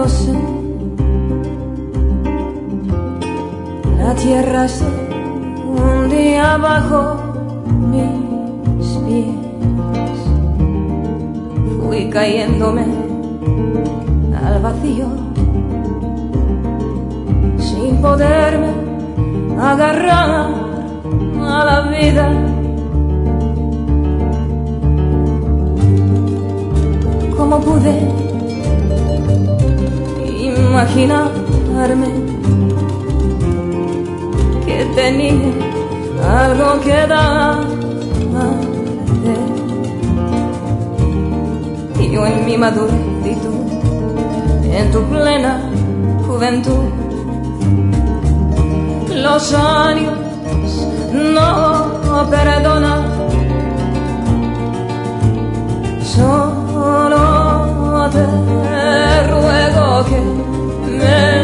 lo sé. La tierra se hundía bajo mis pies. Fui cayéndome al vacío sin poderme agarrar a la vida. ¿Cómo pude imaginarme que tenía algo que darte? Y yo en mi madurez y tú en tu plena juventud. Los años no perdonan, solo te ruego que me